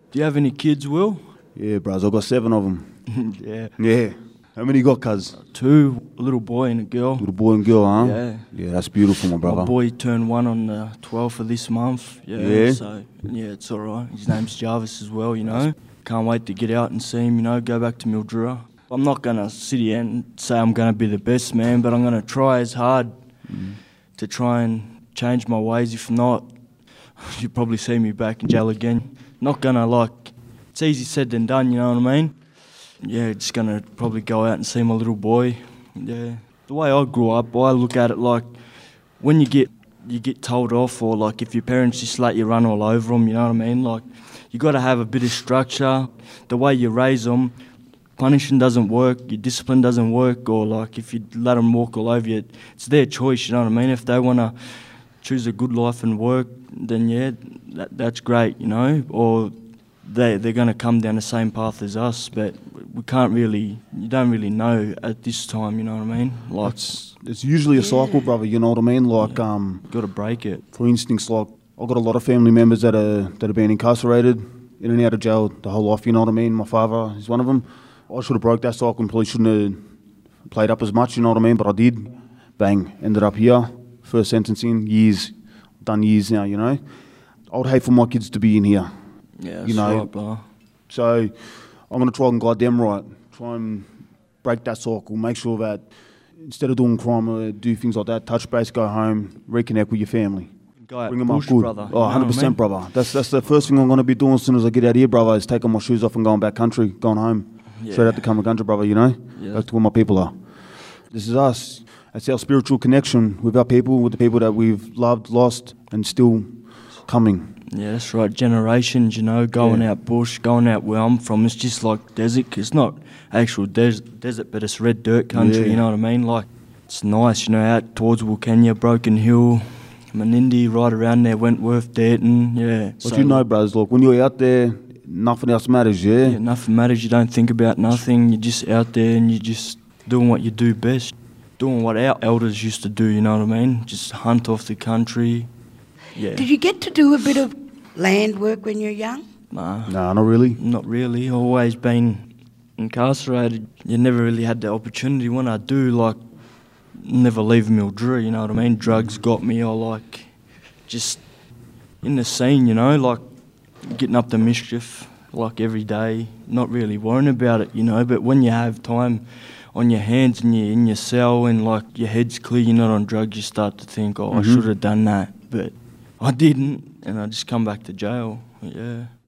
Do you have any kids, Will? Yeah, bros, I've got 7 of them. Yeah. Yeah. How many you got, cuz? 2, a little boy and a girl. Little boy and girl, huh? Yeah. Yeah, that's beautiful, my brother. My boy turned 1 on the 12th of this month. Yeah? So, yeah, it's all right. His name's Jarvis as well, you know. Can't wait to get out and see him, you know, go back to Mildura. I'm not going to sit here and say I'm going to be the best man, but I'm going to try as hard to try and change my ways. If not, you'll probably see me back in jail again. Not going to, it's easy said than done, you know what I mean? Yeah, just going to probably go out and see my little boy. Yeah. The way I grew up, I look at it like when you get told off, or like if your parents just let you run all over them, you know what I mean? Like, you got to have a bit of structure. The way you raise them, punishing doesn't work, your discipline doesn't work, or like if you let them walk all over you, it's their choice, you know what I mean? If they want to choose a good life and work, then yeah, that's great, you know? Or they're going to come down the same path as us, but you don't really know at this time, you know what I mean? Like, it's usually a cycle, brother, you know what I mean? Like, got to break it. For instance, like, I've got a lot of family members that have been incarcerated, in and out of jail the whole life, you know what I mean? My father is one of them. I should have broke that cycle and probably shouldn't have played up as much, you know what I mean? But I did. Bang, ended up here. First sentencing, done years now, you know? I would hate for my kids to be in here. Yeah, that's you know? right, bro. So I'm going to try and guide them right. Try and break that cycle, make sure that instead of doing crime, do things like that, touch base, go home, reconnect with your family. Bring them up good. Brother. Oh, 100%, brother. That's the first thing I'm going to be doing as soon as I get out here, brother, is taking my shoes off and going back country, going home. Yeah. Straight out to Kamagundra, brother, you know? Yeah. Back to where my people are. This is us. It's our spiritual connection with our people, with the people that we've loved, lost, and still coming. Yeah, that's right. Generations, you know, going out bush, going out where I'm from. It's just like desert. It's not actual desert, but it's red dirt country, you know what I mean? Like, it's nice, you know, out towards Wilkenya, Broken Hill, Menindee, right around there, Wentworth, Dayton, yeah. But so, you know, brothers, look, when you're out there, nothing else matters, yeah? Yeah, nothing matters. You don't think about nothing. You're just out there and you're just doing what you do best. Doing what our elders used to do, you know what I mean? Just hunt off the country. Yeah. Did you get to do a bit of land work when you're young? Nah. Nah, not really. Not really. Always been incarcerated. You never really had the opportunity. When I do, like, never leave Mildura, you know what I mean? Drugs got me, or like, just in the scene, you know, like getting up to mischief, like every day, not really worrying about it, you know, but when you have time on your hands and you're in your cell and like your head's clear, you're not on drugs, you start to think, oh, I should have done that, but I didn't, and I just come back to jail, yeah.